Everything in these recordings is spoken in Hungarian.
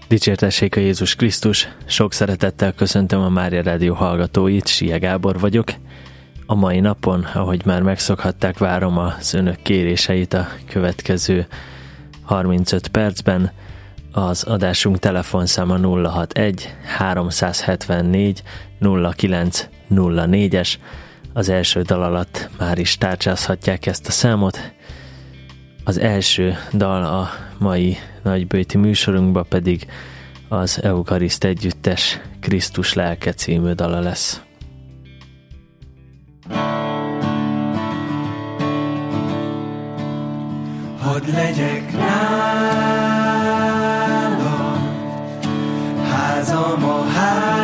Dicsértessék a Jézus Krisztus! Sok szeretettel köszöntöm a Mária Rádió hallgatóit, Sia Gábor vagyok. A mai napon, ahogy már megszokhatták, várom az önök kéréseit a következő 35 percben. Az adásunk telefonszáma 061 374 0904-es. Az első dal alatt már is tárcsázhatják ezt a számot. Az első dal a mai nagybőti műsorunkba pedig az Eukariszt együttes Krisztus lelke című dala lesz. Hadd legyek nálad, házam a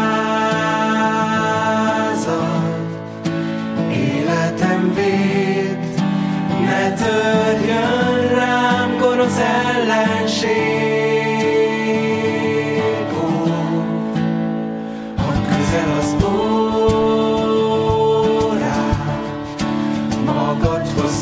házad, életem véd, ne törjön rám gonosz ellenség. Hadd közel az órám, magadhoz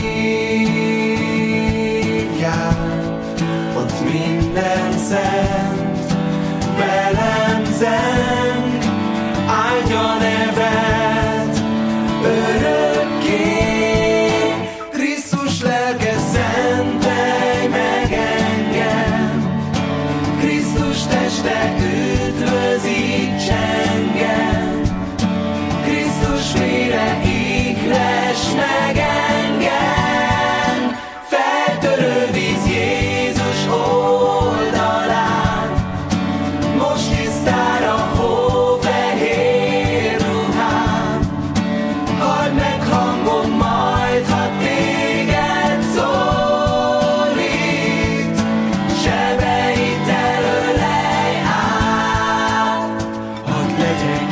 hívjál, ott minden szent velem zeng, áldja neved örökké. Krisztus lelke, szentelj meg engem, Krisztus teste üdvözíts engem, Krisztus vére ihless meg engem, feltörő víz Jézus oldalán, most tisztára hófehér ruhám, halld meg hangom majd, ha téged szólít, sebeit elölelj át, hadd legyek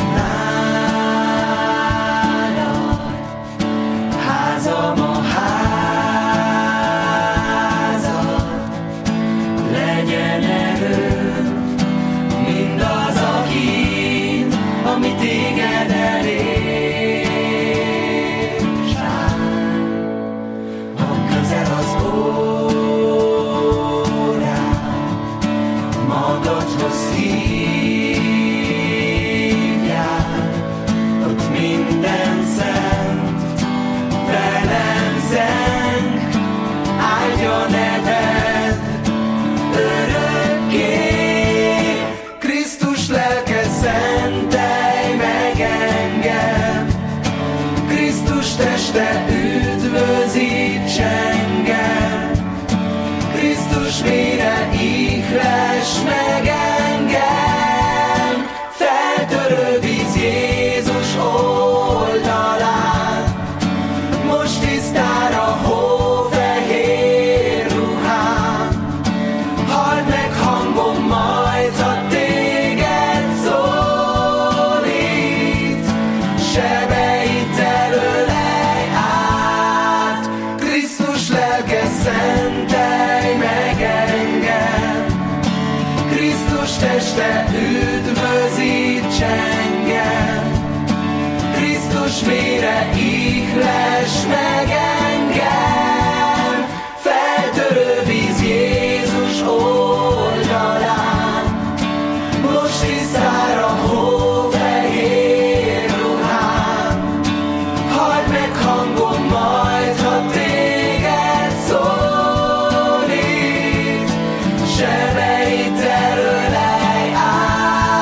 nálad, házam a házad, legyen erő mindaz a kín, ami téged elér. Ha közel az órám, magadhoz hívjál, ott minden szent velem zeng, áldja neved örökké. Krisztus lelke, szentelj meg engem, Krisztus teste üdvözíts engem, Krisztus vére ihless meg engem, feltörő víz Jézus oldalán, most tisztára hófehér ruhám, halld meg hangom majd, ha téged szólít, sebeit elölelj át. Krisztus lelke, szentelj meg engem, Krisztus teste üdvözíts engem, Krisztus vére ihless meg engem, feltörő víz Jézus oldalán, most tisztára hófehér ruhám, halld meg hangom majd, ha téged szólít, sebeit elölelj át.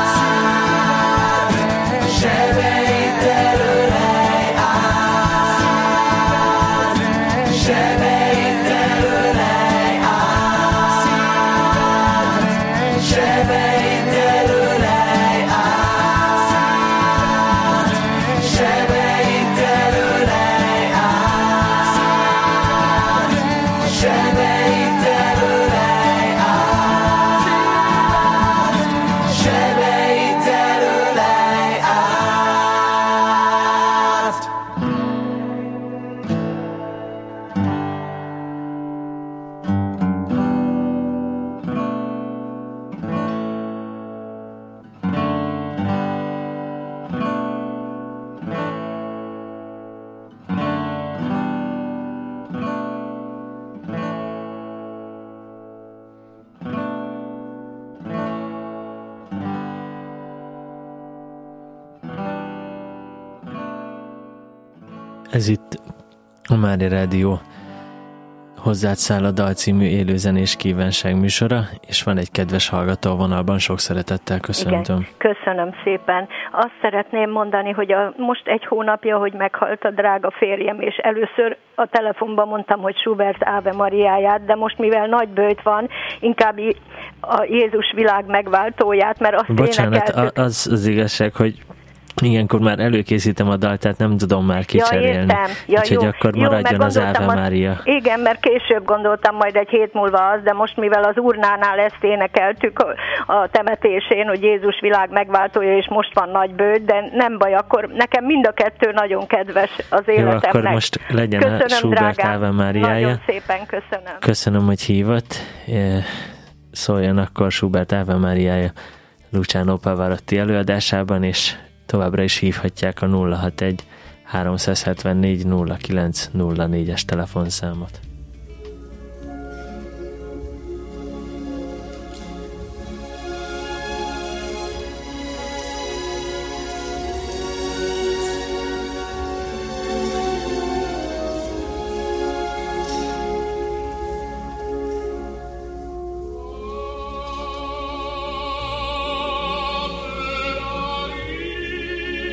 Ez itt a Mária Rádió Hozzád száll a dal című élőzenés kívánság műsora, és van egy kedves hallgató a vonalban, sok szeretettel köszöntöm. Igen, köszönöm szépen. Azt szeretném mondani, hogy most 1 hónapja, hogy meghalt a drága férjem, és először a telefonban mondtam, hogy Schubert Ave Mariáját, de most mivel nagy bőjt van, inkább a Jézus világ megváltóját, mert azt Bocsánat, énekeltük. az igazság, hogy ilyenkor már előkészítem a dalt, tehát nem tudom már kicserélni. Úgyhogy akkor maradjon az Ave Mária. Igen, mert később gondoltam majd egy hét múlva az, de most mivel az urnánál ezt énekeltük a temetésén, hogy Jézus világ megváltója, és most van nagy bőd, de nem baj, akkor nekem mind a kettő nagyon kedves az életemnek. Jó, akkor most legyen köszönöm, a Schubert Ave Máriája. Nagyon szépen köszönöm. Köszönöm, hogy hívott. Szóljon akkor Schubert Ave Máriája Luciano Pavarotti előadásában, és továbbra is hívhatják a 061 374 09 04-es telefonszámot.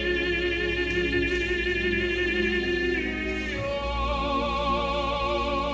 Oh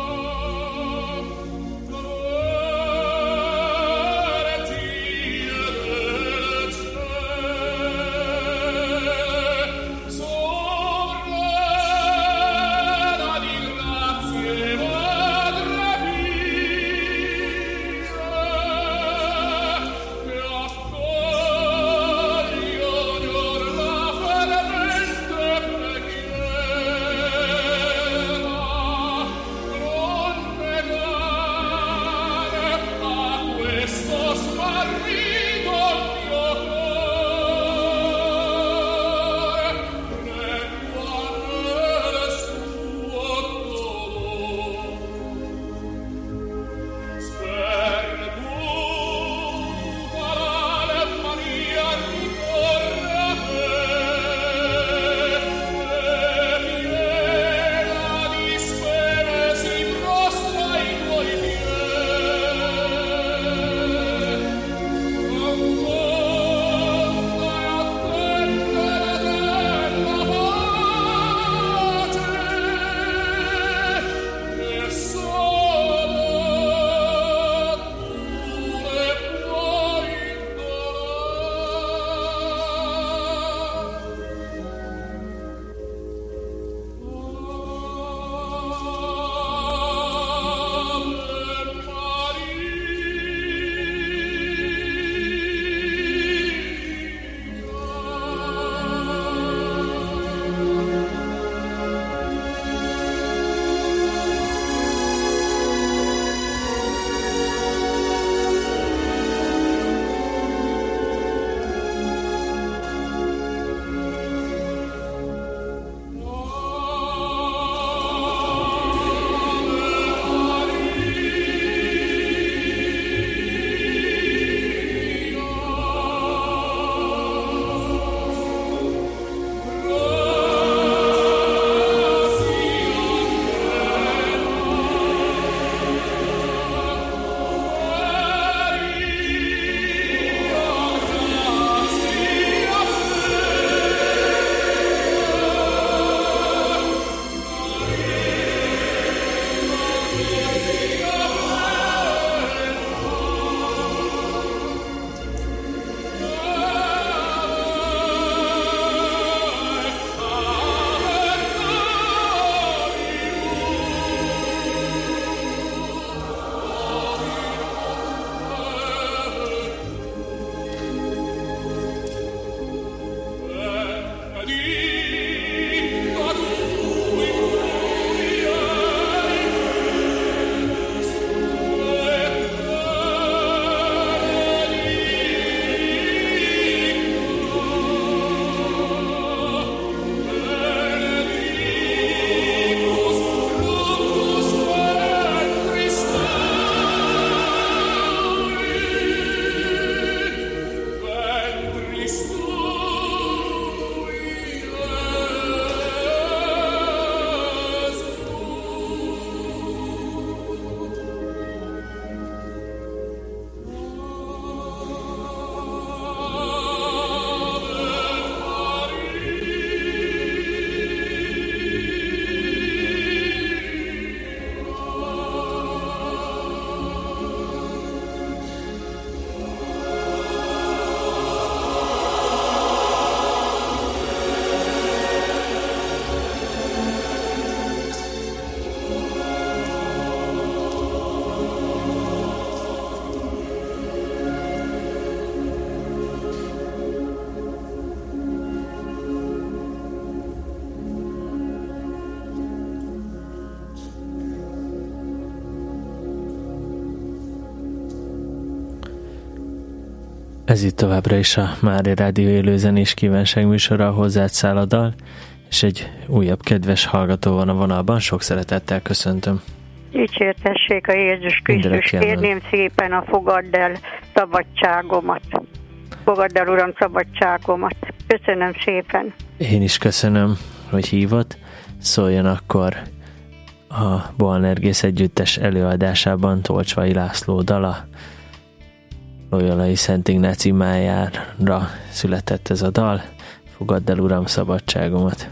Ez itt továbbra is a Mária Rádió élő zenés kívánság műsora, a Hozzád száll a dal, és egy újabb kedves hallgató van a vonalban, sok szeretettel köszöntöm. Dicsértessék a Jézus Krisztus, kérném szépen a fogadd el szabadságomat. Fogadd el, Uram, szabadságomat. Köszönöm szépen. Én is köszönöm, hogy hívott. Szóljon akkor a Boanergész együttes előadásában Tolcsvai László dala. Loyolai Szent Ignác imájára született ez a dal. Fogadd el, Uram, szabadságomat.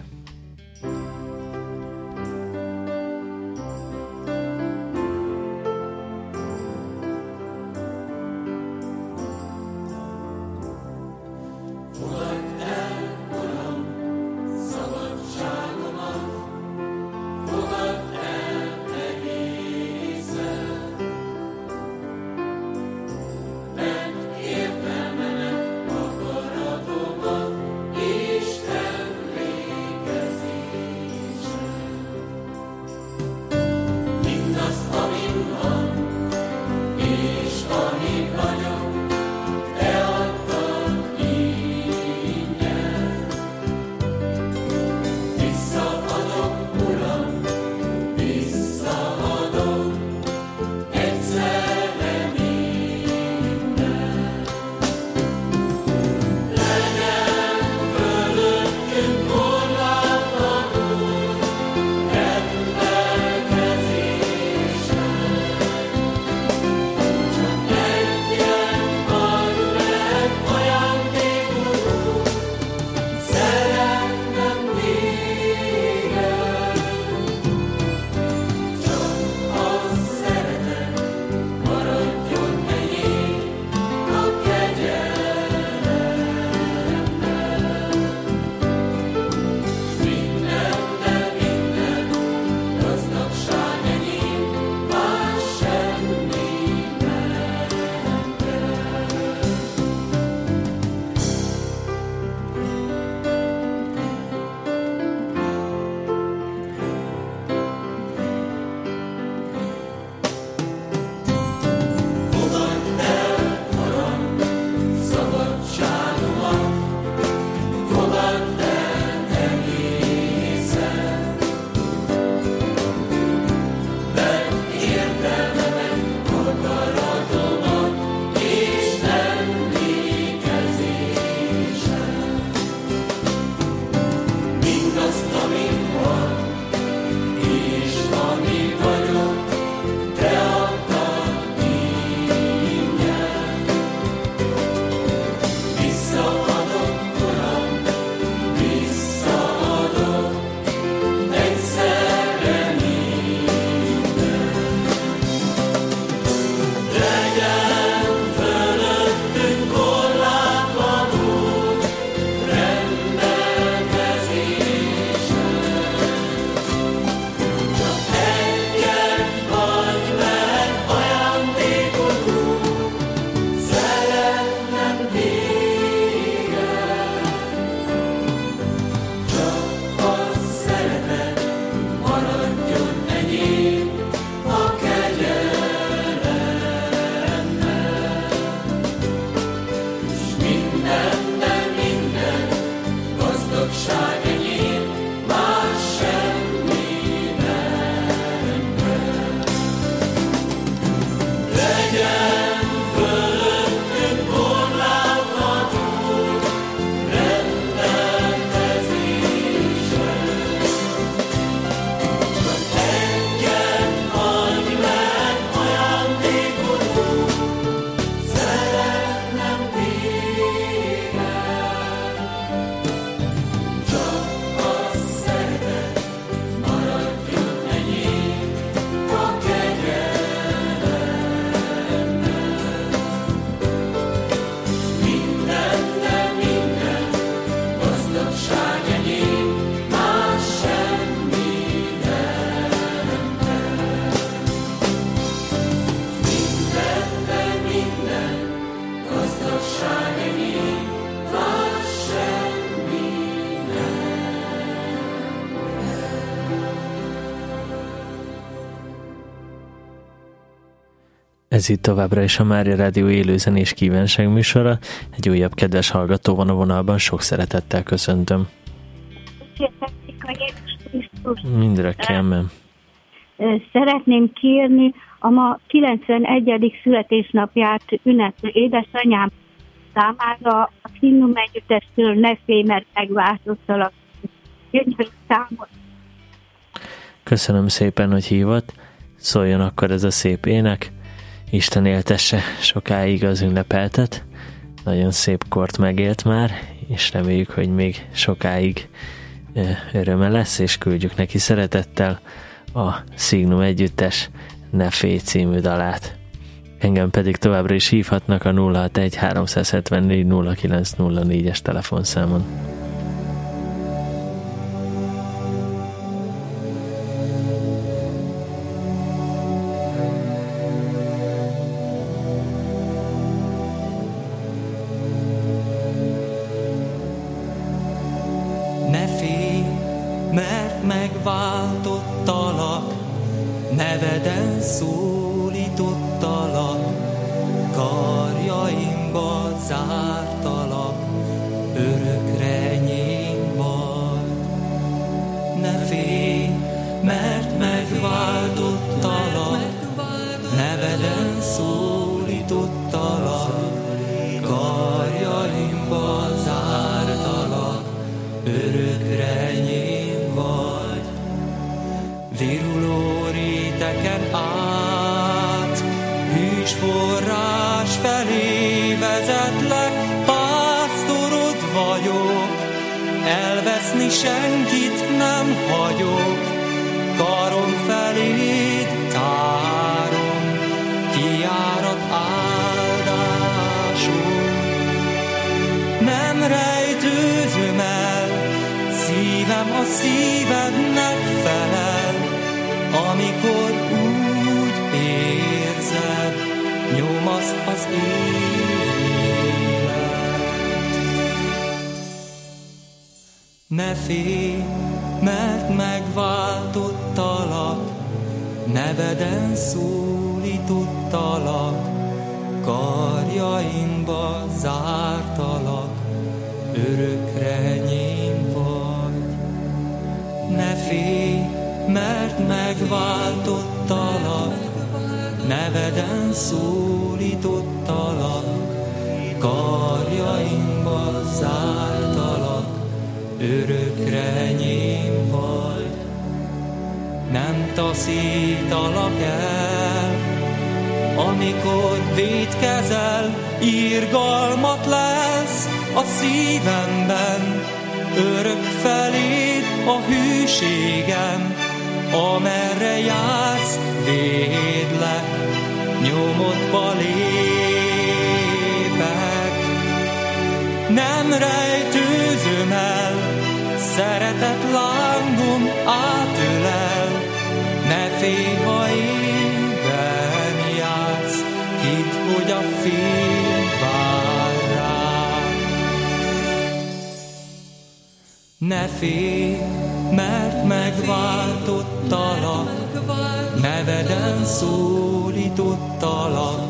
Értelmenet, akaratomat, Isten Ez itt továbbra is a Mária Rádió élőzenés kívánság műsora. Egy újabb kedves hallgató van a vonalban, sok szeretettel köszöntöm. Mindre kérem. Szeretném kérni a ma 91. születésnapját ünneplő édesanyám számára a Signum együttestől Ne félj, mert megváltoztalak. Gyönyörű számot. Köszönöm szépen, hogy hívott. Szóljon akkor ez a szép ének. Isten éltesse sokáig az ünnepeltet. Nagyon szép kort megélt már, és reméljük, hogy még sokáig öröme lesz, és küldjük neki szeretettel a Signum együttes Ne félj című dalát. Engem pedig továbbra is hívhatnak a 061 374 0904-es telefonszámon. Ne félj, mert megváltottalak, neveden szólítottalak, karjaimba zártalak, örökre enyém vagy. Ne félj, mert megváltottalak, neveden szólítottalak, karjaimba zártalak, örökre enyém vagy. Viruló réteken át, hűs forrás felé vezetlek, pásztorod vagyok, elveszni senkit nem hagyok, karom feléd tárom, kiárat áldásom. Nem rejtőzöm el, szívem a szívednek felel, amikor úgy érzed, nyomaszt az élet. Ne félj, mert megváltottalak, neveden szólítottalak, karjaimba zártalak, örökre enyém vagy. Ne félj, mert megváltottalak, neveden szólítottalak, karjaimba zártalak, örökre enyém vagy. Nem taszítalak el, amikor vétkezel, irgalmat lesz a szívemben, örök feléd a hűségem, amerre jársz, védlek, nyomodba lépek. Nem rejtőzöm el, szeretet lángom átölel, ne félj, ha énben jársz, hidd, hogy a fény vár rád. Ne félj, mert megváltottalak, neveden szólítottalak,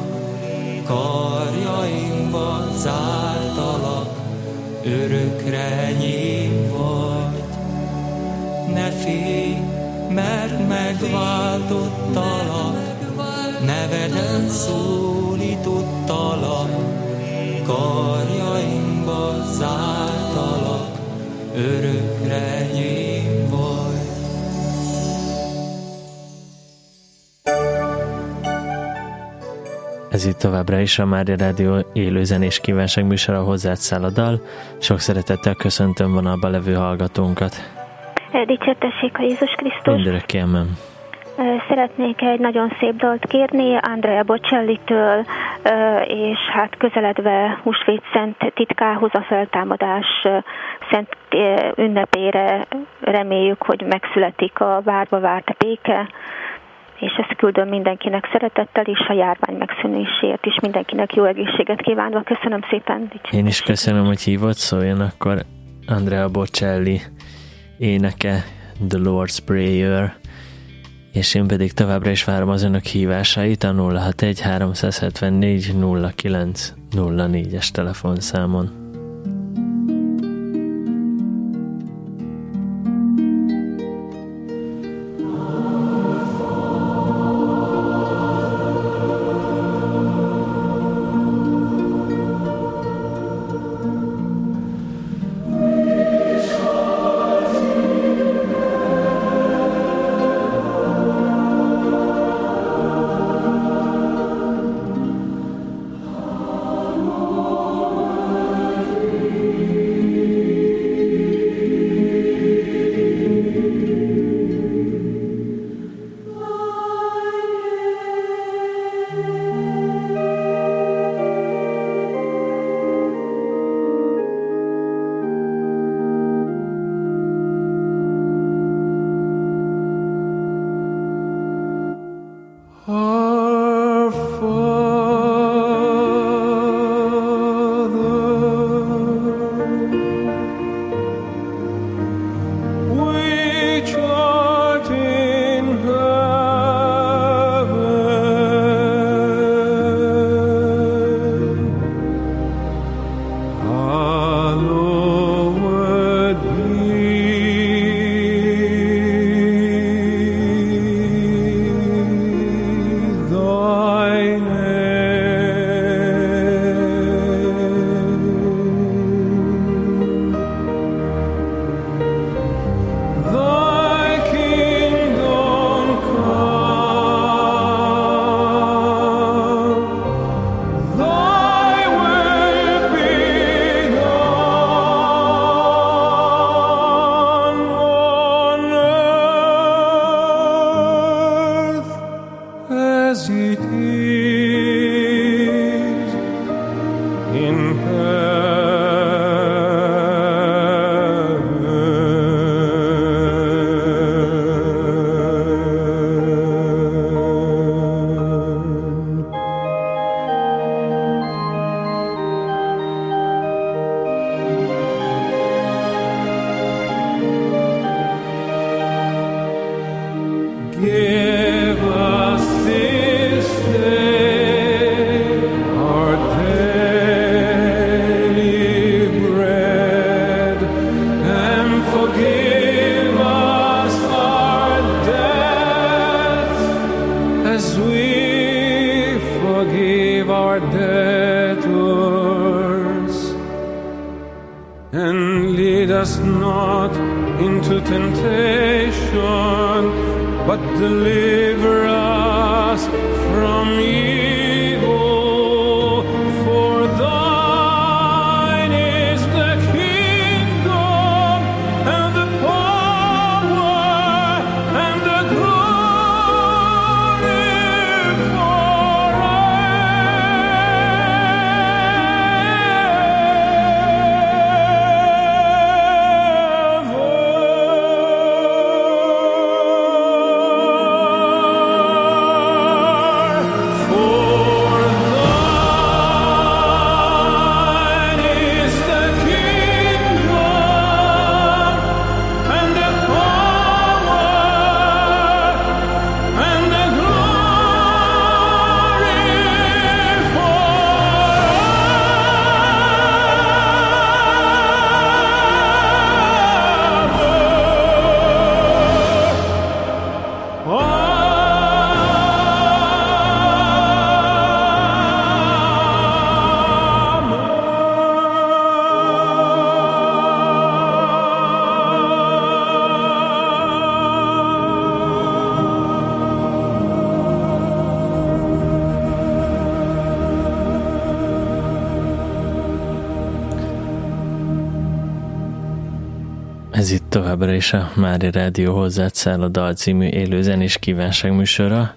karjaimba zártalak, örökre enyém vagy. Ne félj, mert megváltottalak, neveden szólítottalak, karjaimba zártalak, örökre enyém vagy. Ez itt továbbra is a Mária Rádió élőzenés kívánság műsora, hozzád száll a dal. Sok szeretettel köszöntöm vonalba levő hallgatónkat. Dicsértessék a Jézus Krisztus. Mindörökké amen. Szeretnék egy nagyon szép dalt kérni Andrea Bocelli-től, és hát közeledve húsvét szent titkához, a feltámadás szent ünnepére reméljük, hogy megszületik a várva várt béke, és ezt küldöm mindenkinek szeretettel, és a járvány megszűnéséért is mindenkinek jó egészséget kívánva. Köszönöm szépen. Én is köszönöm, hogy hívott, szóljon akkor Andrea Bocelli éneke, The Lord's Prayer, és én pedig továbbra is várom az önök hívásait a 061 374 09 04-es telefonszámon. Ez itt továbbra is a Mária Rádió Hozzád száll a dal című élőzenés kívánság műsora.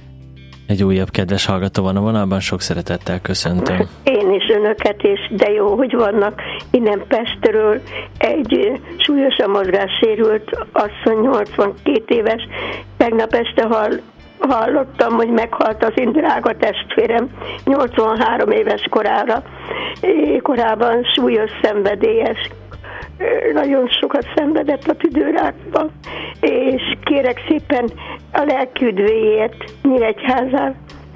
Egy újabb kedves hallgató van a vonalban, sok szeretettel köszöntöm. Én is önöket, és de jó, hogy vannak. Innen Pestről egy súlyosan mozgássérült asszony, 82 éves. Tegnap este hallottam, hogy meghalt az én drága testvérem 83 éves korában súlyos szenvedélyes nagyon sokat szenvedett a tüdőrákban, és kérek szépen a lelküdvéért Nyíregyházára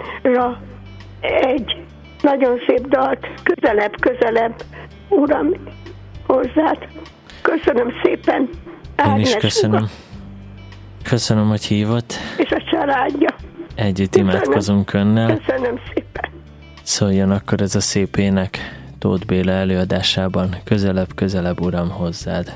egy nagyon szép dalt, közelebb, Uram, hozzád. Köszönöm szépen. Én is köszönöm. Köszönöm, hogy hívott. És a családja. Együtt imádkozunk önnel. Köszönöm szépen. Szóljon akkor ez a szép ének Tóth Béla előadásában. Közelebb, Uram, hozzád.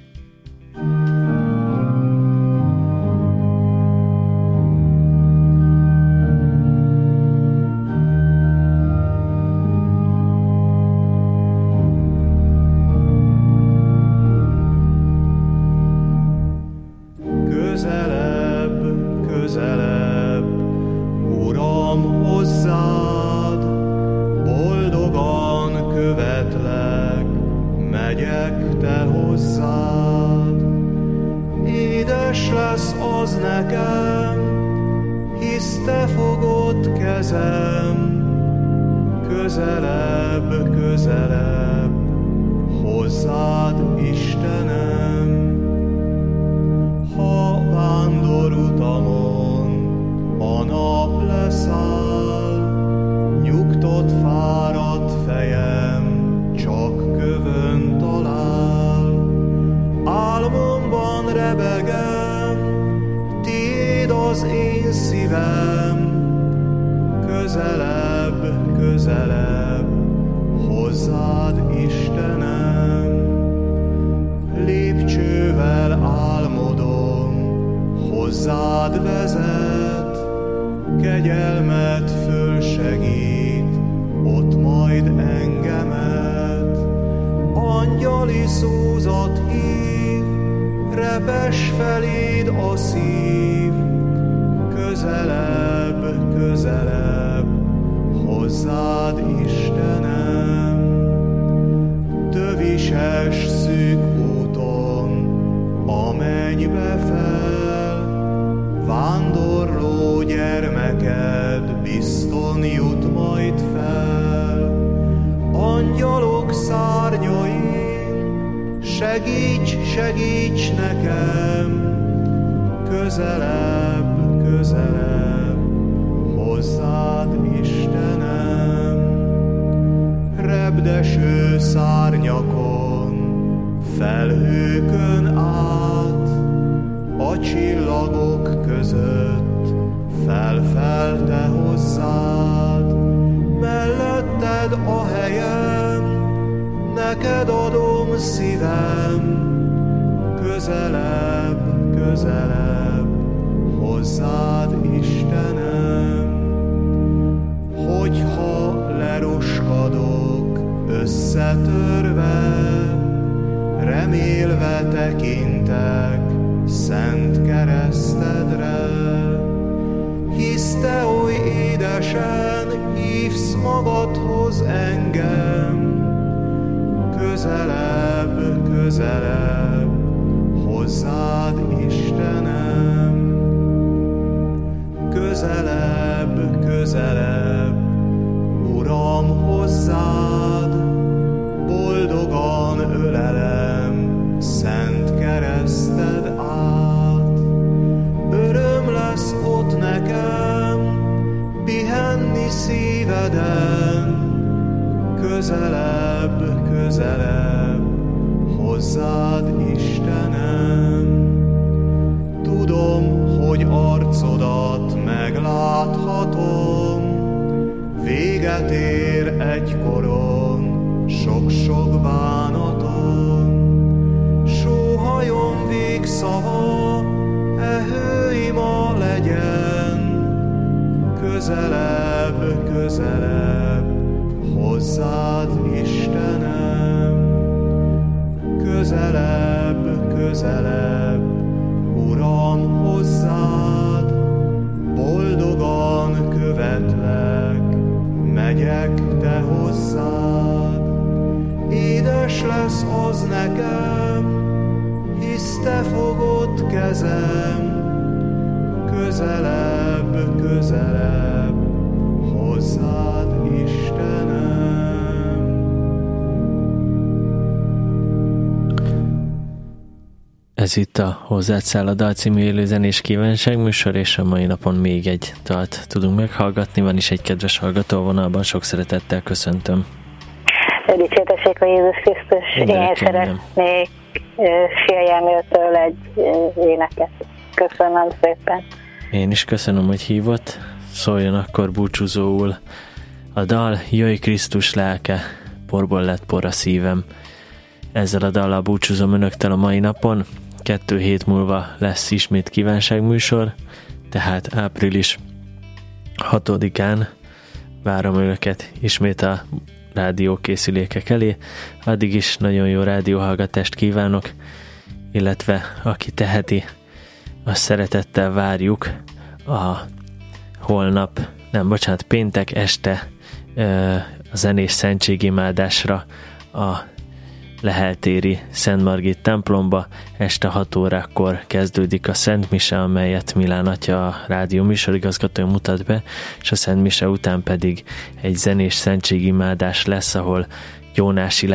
Segíts nekem, közelebb, hozzád, Istenem. Repdeső szárnyakon, felhőkön át, a csillagok között fel te hozzád. Melletted a helyem, neked adom szívem, közelebb, hozzád, Istenem. Hogyha leroskadok összetörve, remélve tekintek szent keresztedre. Hisz te oly édesen hívsz magadhoz engem, közelebb, hozzád, Istenem. Közelebb, Uram, hozzád, boldogan ölelem szent kereszted át. Öröm lesz ott nekem, pihenni szíveden, közelebb, hozzád, Istenem. Tudom, hogy arcodat megláthatom, véget ér egykoron sok-sok bánatom. Sóhajom végszava, hőima legyen, közelebb, hozzád, Istenem. Közelebb, Uram, hozzád, boldogan követlek, megyek te hozzád. Édes lesz az nekem, hisz te fogod kezem, közelebb, hozzád, Istenem. Ez itt a Hozzád száll a dal című élőzenés kívánságműsor, és a mai napon még egy dalt tudunk meghallgatni. Van is egy kedves hallgató vonalban, sok szeretettel köszöntöm. Dicsértessék a Jézus Krisztus. Én szeretnék Fiajelméltől egy éneket. Köszönöm szépen. Én is köszönöm, hogy hívott. Szóljon akkor búcsúzóul a dal: Jöjj Krisztus lelke, porból lett por a szívem. Ezzel a dallal búcsúzom önöktől a mai napon. 2 hét múlva lesz ismét kívánságműsor, tehát április 6-án várom önöket ismét a rádiókészülékek elé. Addig is nagyon jó rádióhallgatást kívánok, illetve aki teheti, azt szeretettel várjuk a péntek este a zenés szentségimádásra a Leheltéri Szent Margit templomba. Este 6 órakor kezdődik a Szent Mise, amelyet Milán atya, a rádió műsorigazgatója mutat be, és a Szent Mise után pedig egy zenés szentségimádás lesz, ahol jónási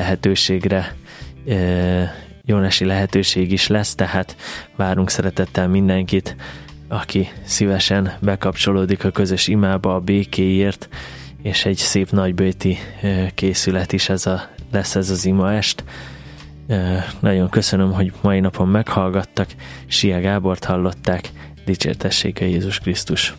lehetőség is lesz, tehát várunk szeretettel mindenkit, aki szívesen bekapcsolódik a közös imába a békéért, és egy szép nagybőti készület is lesz ez az imaest. Nagyon köszönöm, hogy mai napon meghallgattak. Sia Gábort hallották. Dicsértessék a Jézus Krisztus!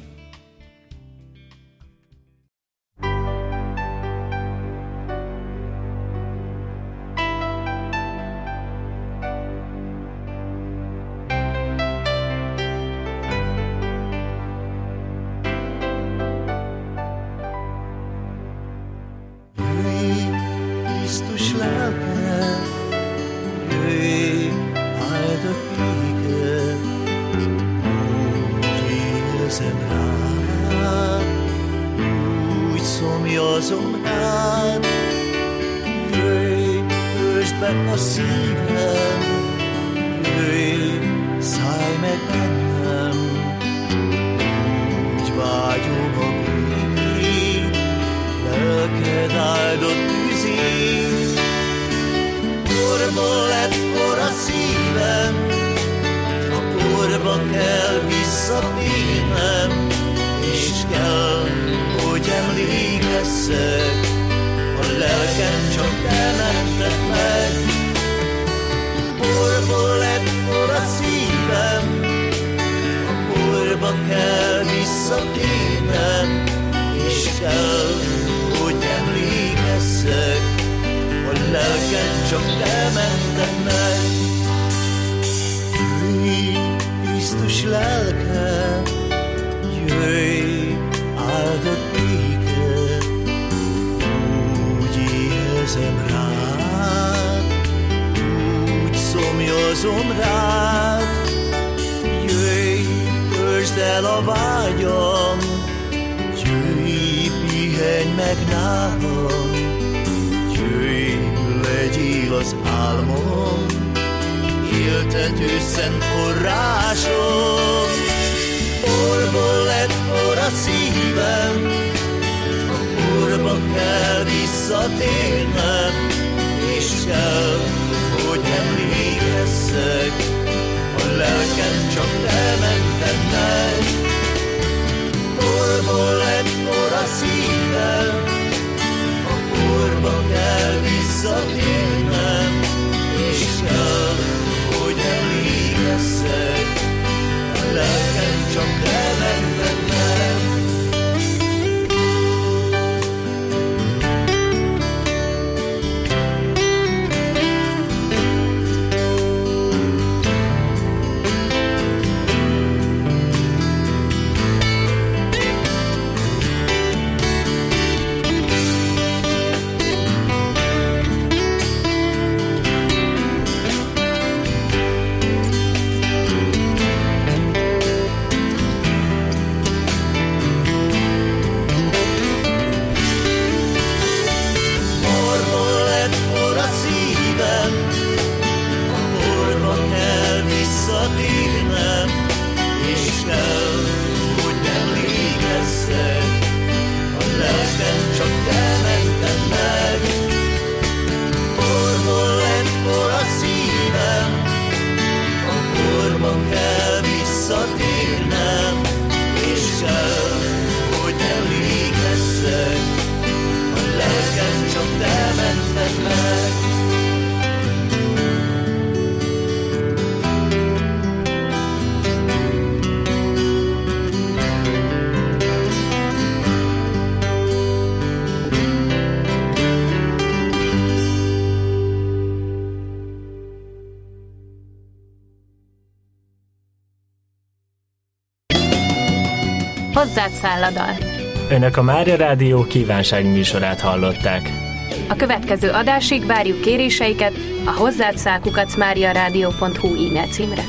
Hozzád szálladdal. Önök a Mária Rádió kívánságműsorát hallották. A következő adásig várjuk kéréseiket a hozzádszál@mariaradio.hu e-mail címre.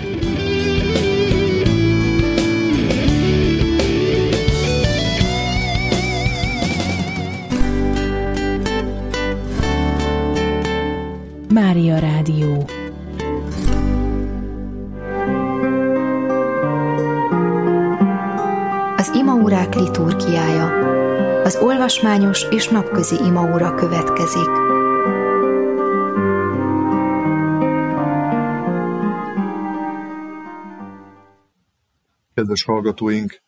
Mária Rádió. Az imaórák liturgiája. Az olvasmányos és napközi imaóra következik. Kedves hallgatóink,